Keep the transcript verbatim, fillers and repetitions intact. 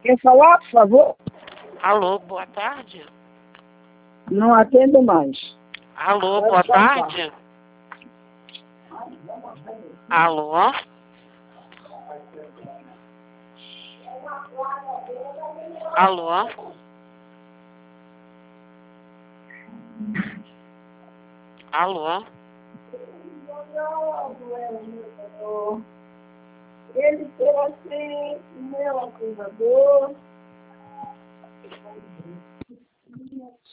Quer falar, por favor? Alô, boa tarde. Não atendo mais. Alô, boa tarde. Alô? Alô? Alô? Ele trouxe meu acusador.